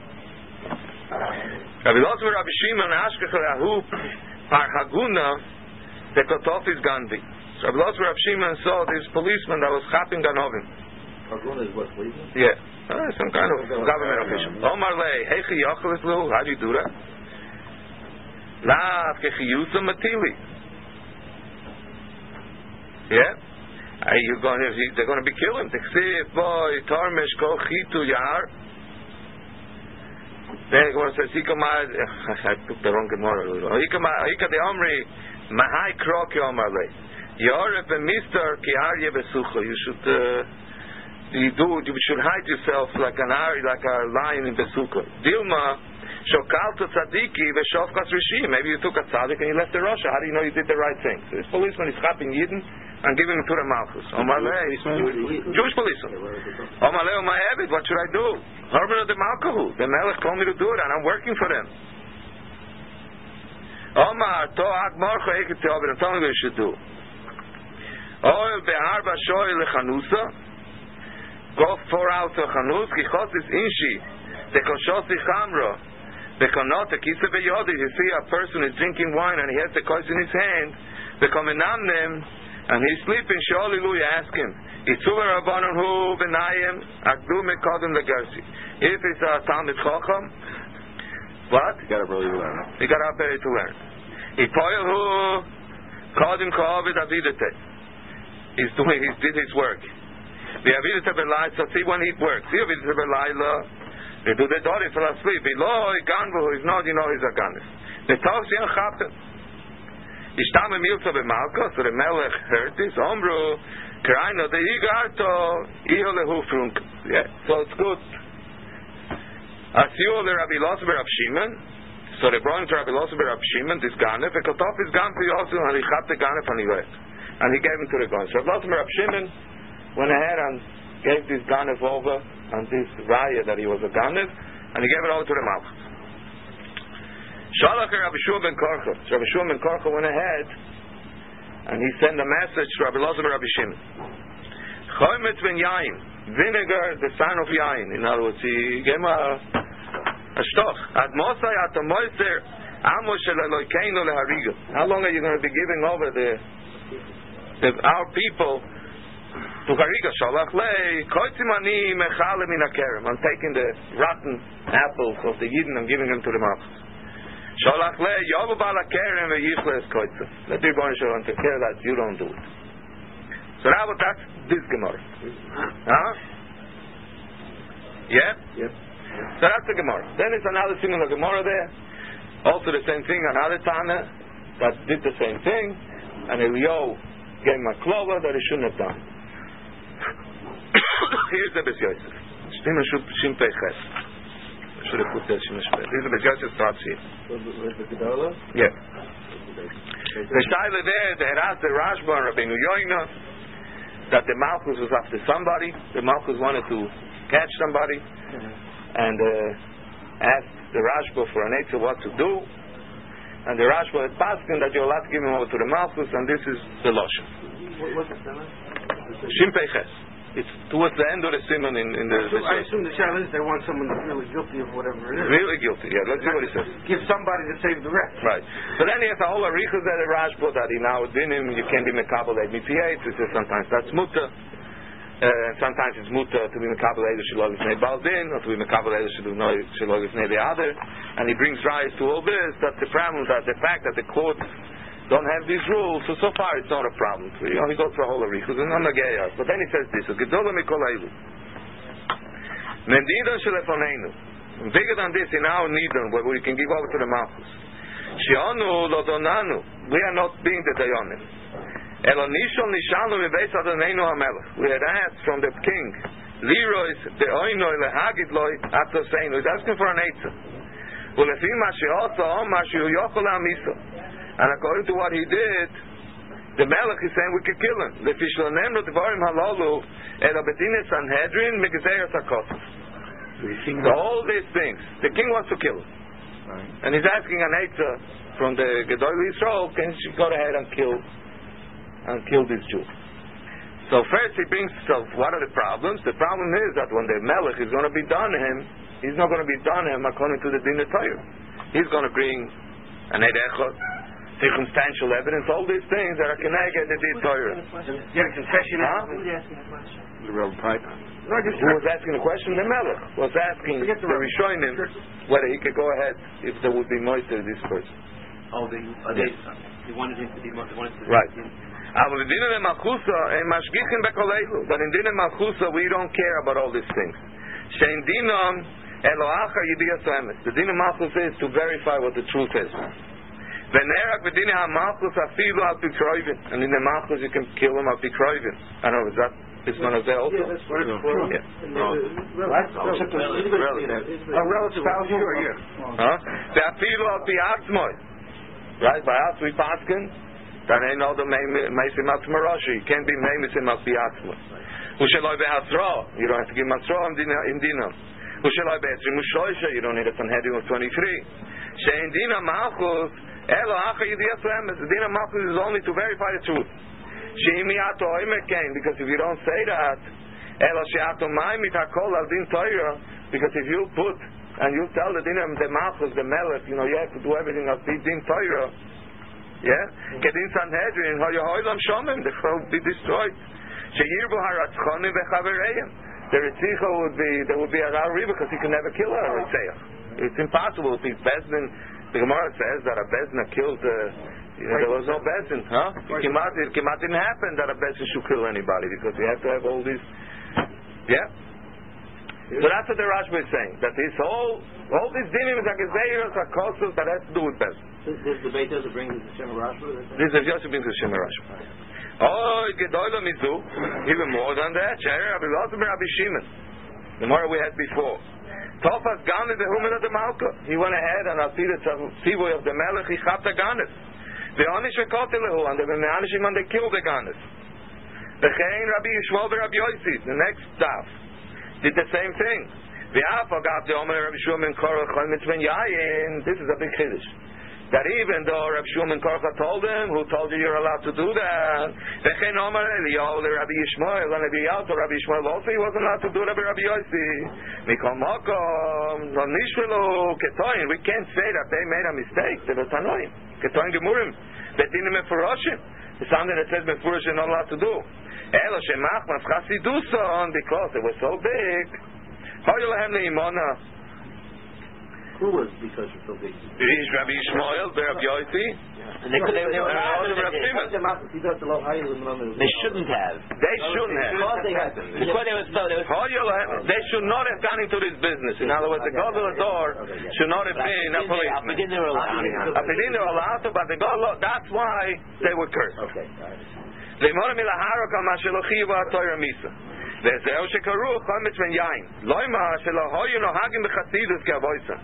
Rabbi Lazar, Rabbi Shimon, Ashkechalahu, Par Haguna, the Kotofis Gandhi. So Rabbi Lazar, Rabbi Shimon saw this policeman that was chapping Ganovim. Haguna is what, policeman? Yeah. Uh, some kind of government official. Omar lei, heichi yochelis lu, how do you do that? Lav kechiyusa matili. Yeah? Are you going to, they're going to be killing. Teksif boy, tarmesh ko chitu yar. Then the Gemara says, Hikamad, I took the wrong Gemara. Hika de Omri, mahai krok yomar lei. Yoref and mister ki arye besucha. You should... Uh, You do. You should hide yourself like an ari, like a lion in Besukkah. Dilma, shokalta tzadiki v'shofkas rishim. Maybe you took a tzaddik and you left the Russia. How do you know you did the right thing? So this policeman is chapping Yidden and giving him to the Malchus. Omalei, Jewish policeman. Omalei, my Evid, what should I do? Herman of the Malkahu. The Melech told me to do it, and I'm working for them. Omar to'ak morcha ekete over. I'm telling you what you should do. Oil beharba shoy lechanusa. Go four hours to chanus. Kichosis inshi. Dekoshosi chamra. Bekonota kisa beyodi. You see a person is drinking wine and he has the kois in his hand. Bekomenamnem and he's sleeping. Sholilu, you ask him. Itzuver rabbanon hu benayim akdu mekodim legersi. If it's a talmid chacham, what? You got to really learn. You got up to learn. Ipoyel hu kodim kovid avidete. He's doing. He did his work. The avidete belay. So see when he works. See avidete belayla. They do the door. He fell asleep. Below ganvu. He's not. You know he's a ganis. The talks yan chappen. Ishtame milza bemalka. So the melech heard this. Omru kraino the igarto iho lehu frunk. Yeah. So it's good. Asiu le Rabbi Elazar Rav Shimon. So they brought him to Rabbi Elazar Rav Shimon, this ganef, and cut off his ganef also, and he cut the ganef and he left. And he gave him to the ganef. So Rabbi Elazar Rav Shimon went ahead and gave this ganef over, and this raya that he was a ganef, and he gave it over to the Malchus. Shalach Rabbi Shua ben Korcha. So Rabbi Shua ben Korcha went ahead, and he sent a message to Rabbi Elazar Rabbi Shimon. Choymet ben yain, vinegar, the son of yain. In other words, he gave him a Ashtoch. Ad Mosai at the Moiser Amos shel Elokeinu lehariga. How long are you going to be giving over the, the our people to hariga? Shalach lei koitzimani mechalim in akerem. I'm taking the rotten apples of the Yidden and giving them to the Malchus. Shalach lei yovu bal akerem veyichles koitzim. Let the Rebbeinu Shalom take care of that. You don't do it. So now that's this Gemara. Huh? Yep. Yep. So that's the Gemara. Then it's another thing in the Gemara there. Also the same thing, another Tana that did the same thing, and Eliyahu gave him a clover that he shouldn't have done. Here's the Beis Yosef. Shin Pei Ches. I should have put that Shin Pei. Here's the Beis Yosef starts here. Yeah. The Shaila there, they had asked the Rashba and Rabbeinu Yoina that the Malchus was after somebody. The Malchus wanted to catch somebody. And uh, asked the Rashba for an answer what to do, and the Rashba had asked him that you're allowed to give him over to the Malchus, and this is the Lashon. What's the Simon? Shin Pei Ches. It's towards the end of the Simon in, in the. So I assume the Shaila is they want someone that's really guilty of whatever it is. Really guilty, yeah. Let's see what he says. Give somebody to save the rest. Right. But then he has a whole arichas that the Rashba that he now did him. You can't be mekabel at mitzvah. He says sometimes that's muta. Uh, sometimes it's muta to be mekabel either shelo lifnei baldin or to be mekabel either shelo lifnei the other, and he brings rise to all this. That's the problem. That the fact that the courts don't have these rules, so so far it's not a problem. So, you know, he goes for a whole arichus and not nagayas. But then he says this: "Gedola mikol ha'elu, mendida shelefoneinu, bigger than this in our nidon, where we can give over to the Malchus. She'onu lo donanu, we are not being the dayonim." We had asked from the king, Leroy's the oinoy lehagid loy atzoseinu. He's asking for an eitzah. And according to what he did, the Melech is saying we could kill him. So all these things, the king wants to kill him, and he's asking an eitzah from the Gedol Yisrael. Can she go ahead and kill? And kill this Jew. So first he brings, so what are the problems? The problem is that when the Melech is going to be done him, he's not going to be done him according to the Din Torah. He's going to bring an Edechot, circumstantial evidence, all these things that are connected to the Din Torah. Get a confession huh? out. Who's asking a question? The real pipe. No, just Who was asking a question? The Melech was asking the Rishonim whether he could go ahead if there would be moisture to this person. Oh, they, uh, they, they wanted him to be, they wanted to right. But in Dinah Malchusa, we don't care about all these things. Shein Dinam Eloacha Yidiyas Emes. The Dinah Malchus is to verify what the truth is. And in the Malchus you can kill him al Pikroivin. I don't know, is that this one of there also? Yeah, that's what it's for. Yeah. A relative spouse, sure, yeah. Huh? The Afilu al Piatzmoy. Right? By us we paskin. Then ain't no the Meisim Atzmarashi. You can't be Meisim Atzmarashi. Who shall I be Hatzra? You don't have to give Matzra in Dinam. Who shall I be Hatzrim Ushoisha? You don't need a Sanhedrin of twenty-three. Shein Dinam Malchus Elo acha yidiyas lemes. The din of malchus is only to verify the truth. Sheimi ato oimer kain, because if you don't say that, elo sheato mai mit hakol al din Torah, because if you put and you tell the din of the malchus, the melech, you know, you have to do everything of the din Torah. Yeah, kedin Sanhedrin, how your oilam shomim, they will be destroyed. Sheyirbu haratzchonim vechavereim. The Ritzicha would be, there would be a Rari because he can never kill a Ritzicha. It's impossible. If Bezdin, the Gemara says that a Bezdin killed, uh, you know, there was no Bezdin, huh? It came out, it came out didn't happen that a Bezdin should kill anybody because we have to have all these, yeah? So that's what the Rashba is saying, that this whole, all these dinim, Zagazeiros, Akosos, that has to do with Bezdin. This, this debate doesn't bring the Shem Rashba? This is Yosef brings the Shem Rashba. Oh, Gedoyla Mizu, even more than that. Shere Rabbi Lotzim Rabbi Shimon. The more we had before. Tofas Ganet the Human of the Malka. He went ahead and Alpi the Tzivoy of the Melech, he chapped the Ganet. The Onish Vekotelehu, and they Meanish him and they killed the Ganet. The Chein Rabbi Yishmael Rabbi Yossi, the next staff, did the same thing. The Alpha got the Omer Rabbi Shimon Korach Chol Mitzvah Yayin. This is a big Kiddush. That even though Rabbi Shimon Korcha told him, who told you you're allowed to do that, V'chein Omer Eliyahu Rabbi Yishmael, and Eliyahu Rabbi Yishmael also he wasn't allowed to do Rabbi Rabbi Yossi. Mikol Mokom, Lo Nishvelu Ketoin. We can't say that they made a mistake. They were Tanoim. Ketoin Gemurim. Betinim Mefuroshim. It's something that says Mefuroshim not allowed to do. Elo Shemach Mas Chasiduson, because it was so big. Hoyolahem Leimona. Who was because you're so big? Rabbi Yishmael, Rabbi Yossi. And they could, they, they were and they, Rabbi Shimon. they shouldn't have. They shouldn't have. Because they had them. Because they was, no, they was, They should not have gone into this business. In other words, the God of the door should not have been a policeman. But then they were allowed. But they were allowed to, but the God, that's why they were cursed. Okay. Lemor milaharo kama shelochiva Torah misa. Vezeu shekaru chametz ben yain. Loima shelohoyu nohagim b'chasidus ke'avoisa.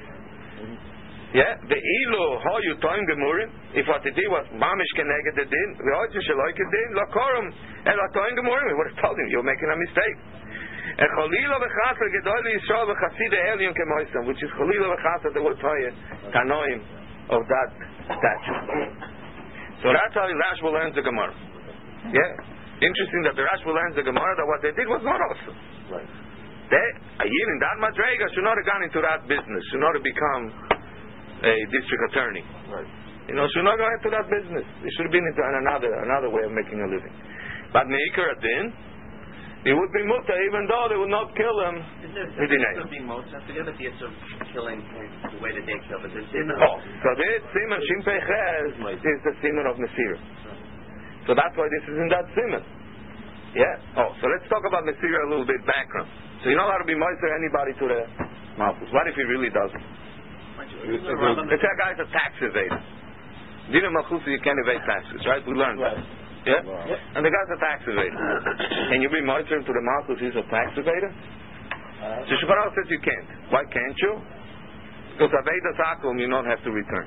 Yeah, the ilu hoyu toim gemurim. If what they did was mamish keneged the din, the hoyu sheloy kedin lakorum el toim gemurim. We would have told him you're making a mistake. And cholila v'chasar gedol Yisrael v'chasida elion kemoisam, which is cholila v'chasar the word toya kanoim of that statue. So that's how Rashba learns the Gemara. Yeah, interesting that the Rashba learns the Gemara that what they did was not awesome. Right. They, a year in that Madrega should not have gone into that business, should not have become a district attorney. Right. You know, should not go into that business. They should have been into another another way of making a living. But Meikar Adin, it would be muta even though they would not kill him. Isn't there something most? I forget about the issue of killing the way that they kill, but there's oh, so this Simon Shimpei Ches is the Simon of Mesira. So that's why this is in that Simon. Yeah. Oh, so let's talk about Mesira a little bit background. So you're not allowed to be moiser anybody to the Malchus. What if he really doesn't? Let's say a guy's a tax evader. Dina Malchus, you can't evade taxes, right? We learned that. Yeah? yeah? And the guy's a tax evader. Can you be moiser to the Malchus, he's a tax evader? Uh, so Shulchan Aruch says you can't. Why can't you? Because Aveda Sakum you don't have to return.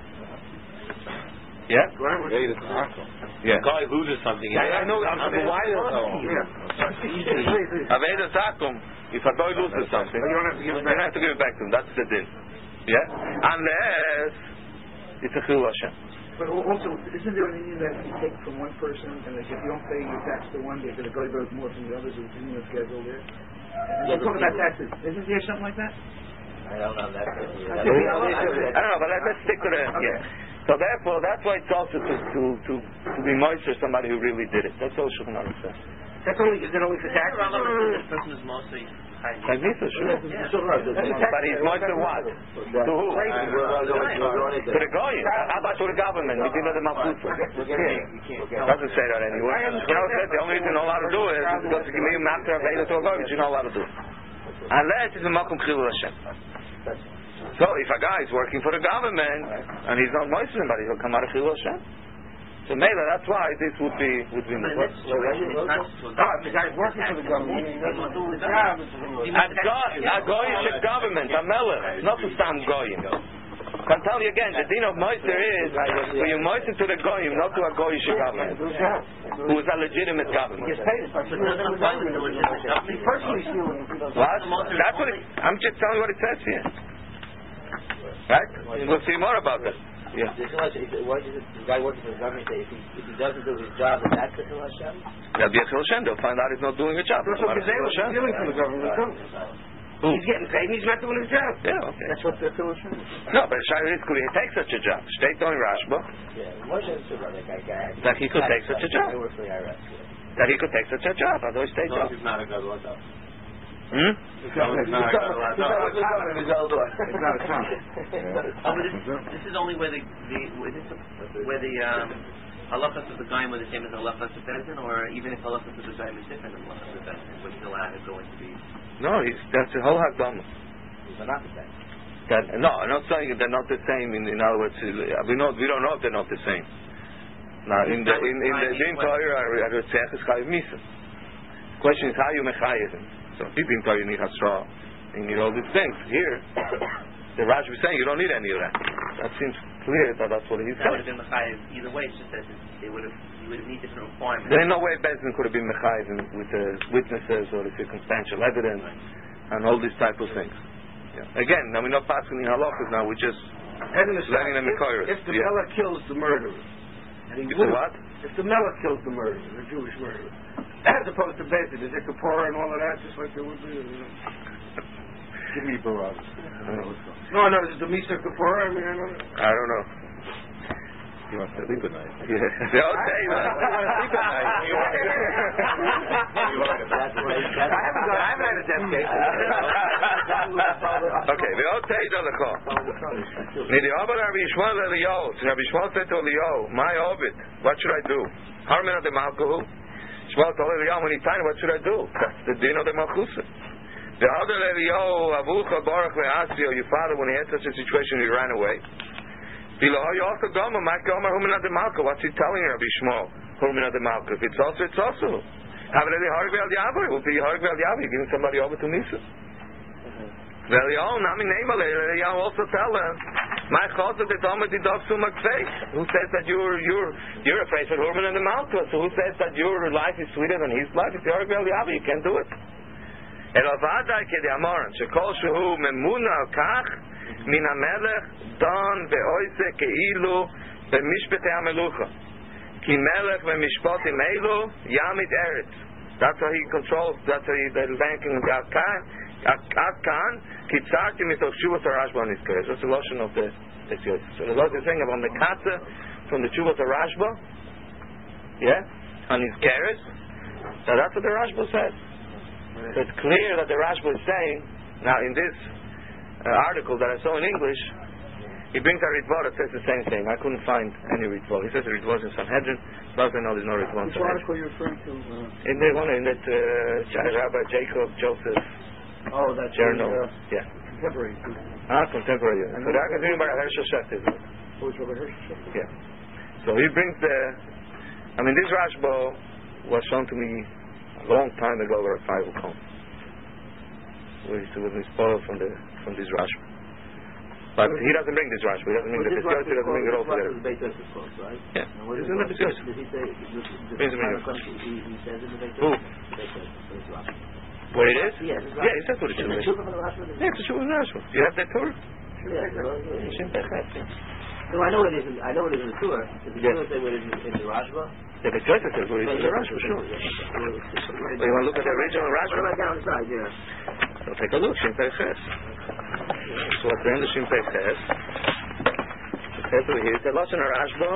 Yeah? Aveda Sakum. Yeah. The guy loses something. Yeah, I know. I know why though. Aveda Sakum, if a guy loses something, you don't have to give it back. You have to give it back to him. That's the din. Yeah? Unless it's a Chil Hashem. But also, isn't there an union that you take from one person, and if you don't pay your tax to one, they're going to go to more from the others, and the union schedule there? And you're talking about taxes. Isn't there something like that? I don't know that. I don't know, but let's stick to the. Okay. Yeah. So therefore, that's why it's also to to to, to be moisture somebody who really did it. That's all Shulchan Aruch says. That's only, is it only for taxes? This person is mostly Like Misa, sure. Yeah. But he's moisture what? To who? To the Goyim. How about to the government? We didn't know the Malchusa. Doesn't say that anywhere. You know, said the only thing you're not allowed to do is because you give me a master of Veda to a Goyim, which you're not allowed to do. Unless it's a Malkum Chilul Hashem. So if a guy is working for the government and he's not moisture somebody, he'll come out of Chilul Hashem. So maybe that's why this would be would be more. Oh, the guy's working for the government. A goyish government, a melech, not to stand goyim. I can tell you again, the din of moister is for you moister to the goyim, not to a goyish government, who is a legitimate government. What? That's what it, I'm just telling you what it says here. Right? We'll see more about that. Yeah. The Chil Hashem, what is it, the guy working for the government say if he, if he doesn't do his job, then that's the Chil Hashem? That'll be a Chil Hashem. They'll find out he's not doing a job. That's what he's stealing from the government. Who? He's getting paid and he's not doing his job. Yeah, okay. That's what the Chil Hashem is. No, but Shai is could he take such a job? Steht on Rashba. Yeah, Moshe is super, that guy, guy. That he could take such a job. I work for the I R S. That he could take such a job. Otherwise, state job. He's not a good one, though. Hmm? It's not a good one. It's not a town. Oh, but this, this is only where the, the where, this, where the um, halachas of the Gaim were the same as the halachas of Bezin, or even if halachas of the Gaim is different than halachas of Bezin, would still have it going to be? No, he's, that's the whole Hakdama. They're not the same. That, no, I'm not saying they're not the same. In, in other words, we know we don't know if they're not the same. Now, in the in, in the Din Torah, I would say it's chayiv misa. The question is how you mechayiv him. So if you Torah, you need hasra, you need all these things. Here, the Rashi is saying you don't need any of that. That seems clear that that's what he's That would saying. have been mechayiv either way. It's just that they would have you would have need different requirements. There ain't no way Bezin could have been mechayiv with the witnesses or the circumstantial evidence and all these type of things. Yeah. Again, now we're not passing the halachas now. We're just letting them if, mechayiv. if the Yeah. Melech kills the murderer, and he If the wouldn't- what? If the Melech kills the murderer, the Jewish murderer, as opposed to Bezin, is it Kippur and all of that, just like there would be? You know? Give me Barak. No, no, is it the Misa Kippur? I mean, I don't know. I don't know. He wants to sleep at night. Yeah. They all say that. I haven't got, I haven't had a death case. Okay, they all say on the call. Nidi Abba Rabbi Yishmael Eliyahu. So Rabbi Yishmael said to Eliyahu, my Ovid, what should I do? Harmin of the Malkuhu. Yishmael told Eliyahu, when he died, what should I do? That's the din of the Malchusa. The other Eliyahu, Avucha Baruch Le'asio, your father, when he had such a situation, he ran away. Bilaho also Gomer, my Gomer, Humin of the Malka. What's he telling you, Rabbi Yishmael? Humin of the Malka. If it's also, it's also. Have it Harg Vel Yavu. It will be Harg Vel Yavu. You're giving somebody over to Misa. Eliyahu, Nami Neimale. Eliyahu also tell them, my Chazah the Dama Didov Sumak Faith. Who says that you're you're you're afraid for Humin of the Malka? So who says that your life is sweeter than his life? It's Harg Vel Yavu. You can't do it. Elavadai Kedi Amoran. Shekol Shehu Memuna Kach. Min HaMelech Don Ve'oise Keilu B'Mishpetei HaMelucha Ki Melech Ve'Mishpatim Eilu Yamid Eretz. That's how he controls, that's how he, the banking Akkan Kitzarti Mitoch Shuvos HaRashba on his case. That's the lotion of the Tetziyot. So the Lord is saying about the Katze from the Shuvos HaRashba, yeah, on his keres. So that's what the Rashba says. So it's clear that the Rashba is saying, now in this Uh, article that I saw in English, he brings a Ritva that says the same thing. I couldn't find any Ritva. He says the Ritva is in Sanhedrin, but I know there's no Ritva in Which Sanhedrin. article are you referring to? Uh, In the one in that uh, Rabbi Jacob Joseph oh, that's journal. the, uh, Yeah. contemporary. Ah, contemporary. And So that continuing by Hershel Shefter. Who is Rabbi Hershel? Yeah. So he brings the. I mean, this Rashba was shown to me a long time ago where a five will come. We used to was spoiled from the from this Rashba. But he doesn't bring this Rashba. He doesn't bring the B'Yosef. He doesn't bring it all together. Right? Yeah. It's in the B'Yosef. Did he say? Brings him in. He, he says in the Beit Who? Yosef. What it is? Yeah, Yeah, he says what it is. Is it Shuvah from the Rashba? Yeah, it's a Shuvah Rashba. You have that Torah? Yeah. Shem Pechet, yeah. No, I know what it is. In, I know what it is in the Torah. Did the Yes. Torah say what it is in, in the Rashba? The B'Yosef says what it is in the Rashba, sure. But you want to look at the original What Rashba? about down the side? Yeah. So take a look, Shem Pechet. So at the end of Shem Pechet, it says over here, the Lashon Rashba.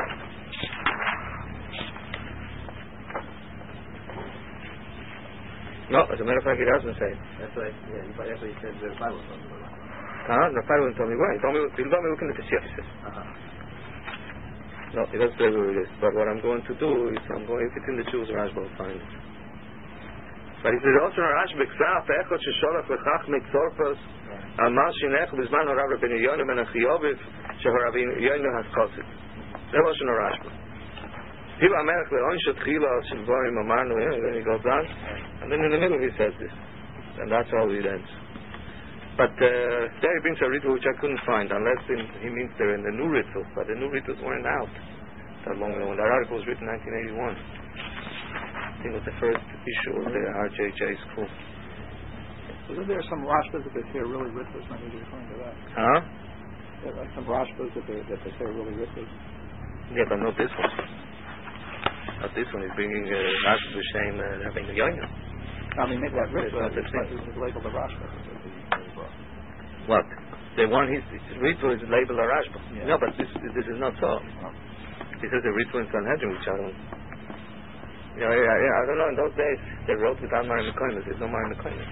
No, as a matter of fact, he doesn't say. That's right. Yeah, he- that's what he said. The Bible talking about. Huh? The Pharaoh didn't tell me why. He told me, he told me looking at the Shefter. Uh-huh. No, he doesn't say where it is. But what I'm going to do is, I'm going, if it's in the Jews, Rashba will find it. But he says, also Rashba, Ksaf, Echot, Shesholach, Lechach, Mitzorpos, Amal Shinech, Bizman, Horav, Rabbeinu Yonah, Ben Achiyoviv, Shehorav Yonah has Chosid. That was in Rashba. Hiva Amelech, Leon, Shetchila, Shilvorim, Amarnu, then he goes on. And then in the middle he says this. And that's how it ends. But uh, there he brings a ritual which I couldn't find, unless in, he means they're in the new rituals. But the new rituals weren't out that long ago. When that article was written in nineteen eighty-one. I think it was the first issue of the R J J school. Isn't there some Rashbas that they say are really rituals? Maybe you're referring to that. Huh? uh, like some Rashbas that they that they say are really risky. Yeah, but not this one. Not this one is bringing uh, Rashi B'Shem uh, having the young. I mean, maybe that Ritva is, is labeled a Rashba. What? The one his Ritva is labeled a Rashba. Yeah. No, but this this is not so. This is a Ritva in Sanhedrin, which I don't. Yeah, yeah, yeah. I don't know. In those days, they wrote without Marim Mekoimis. There's no Marim Mekoimis.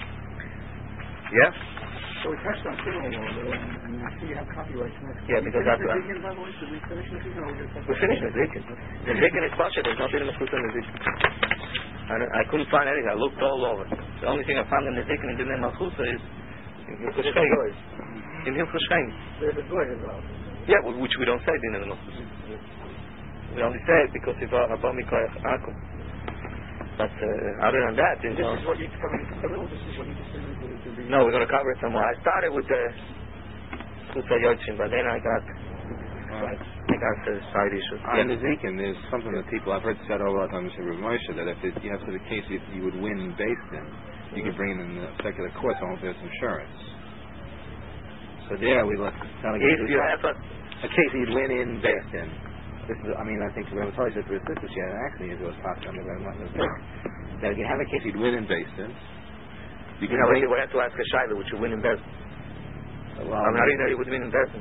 Yeah. So we touched on criminal law, though, and I see you have copyright. Yeah, because that's the right. Zikin, by the way, should we finish the Zikin? We finished the Zikin. The Zikin is Pasha. There's nothing in the Chutzah in the Zikin. I, don't- I couldn't find anything. I looked all over. The only thing I found in the Zikin in the name of Chutzah is in Hilchos Shchein. In Hilchos Shchein. There's a goy involved. Yeah, which we don't say in the name of Chutzah. We only say it because it's Abba Mikoyach Akum. But uh, other than that, in This is what you come in. This is what you consider to be. no, we're going to cover it some more. I started with the Chutzah Yotzin, but then I got Right. I got the side issue. On the Zikin, there's something that people I've heard said all the time, Mister Rav Moshe, that if it, you have the case if you would win in Beis Din, you could bring it in the secular court on there's insurance. So there we look. If you have a A case you'd win in Beis Din. This is, I mean, I think Rav Moshe said for his sister, she had an accident, it was passed on the Rav Moshe. That if you have a case you'd win in Beis Din, you You can know, bring we have to ask a Shaila, which you win in Bezdin. well, I'm not even that you would win in Bezdin.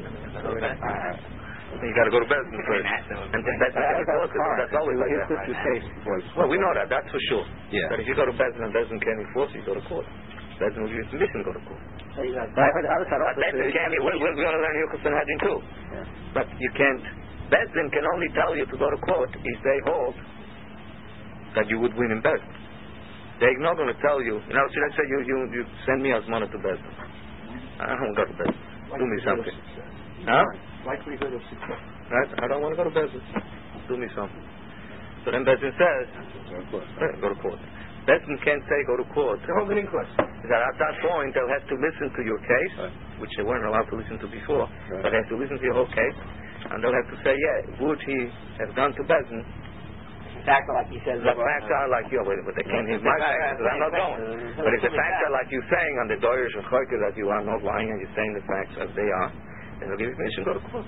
You got to go to Bezdin first. And then Bezdin can enforce it. That's always like his that. sister's case was. Well, we know that. That's for sure. Yeah. But if you go to Bezdin and Bezdin can't enforce it, you go to court. Bezdin will give you permission to go to court. Right. But Bezdin can't. We're, we're going to learn Hilchos Sanhedrin too. Yeah. But you can't. Bezdin can only tell you to go to court if they hold that you would win in Bezdin. They're not going to tell you. You know, should I say you you, you send me Azmana to Bezdin? I don't go to Bezdin. Do me something. Huh? Likelihood of success. Right? I don't want to go to Bezdin. Do me something. So then Bezdin says, eh, go to court. Bezdin can't say go to court. They're holding in court. That at that point they'll have to listen to your case, Right. which they weren't allowed to listen to before. Right. But they have to listen to your whole case, and they'll have to say, yeah, would he have gone to Bezdin? Facts are like he says. The facts are like you, but they can't hear my facts, because I'm not going. But if the facts are like you saying on the Doirish and Choyke that you are not lying and you're saying the facts as they are, then they'll give you permission to go to court.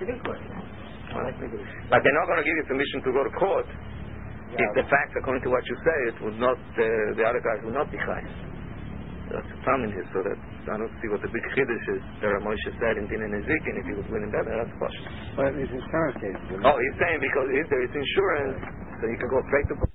But they're not going to give you permission to go to court if the facts, according to what you say, it would not, uh, the other guys would not be chai. So that's a problem in here, so that I don't see what the big chiddush is. There are Moshe said in Din and Ezekiel, if he was winning better, that's question. But these insurance cases. Oh, he's saying because if there is insurance, so you can go straight to